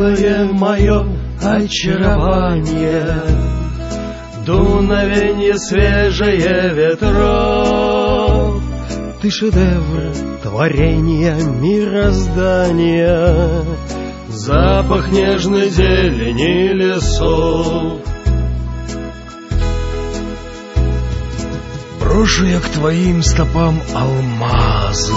Милое мое очарование, дуновенье свежее ветров. Ты шедевр творения мироздания, запах нежной зелени лесов. Брошу я к твоим стопам алмазы,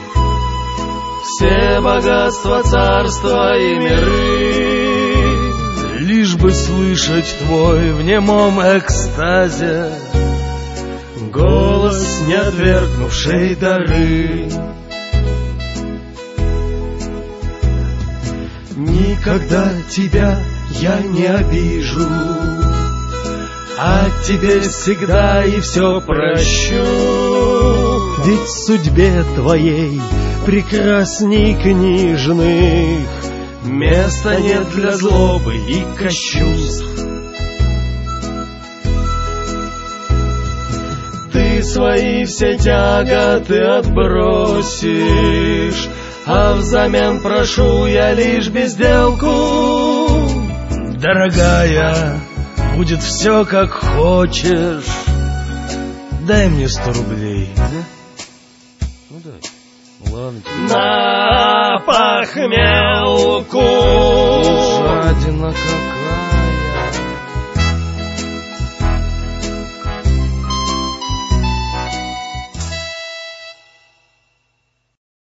все богатства царства и миры, лишь бы слышать твой в немом экстазе голос, не отвергнувший дары. Никогда тебя я не обижу, а тебе всегда и все прощу. Ведь в судьбе твоей прекрасней книжных места нет для злобы и кощунств. Ты свои все тяготы отбросишь, а взамен прошу я лишь безделку. Дорогая, будет все как хочешь, дай мне 100 рублей. Ну дай. Ладно. На похмелку. Жадина какая.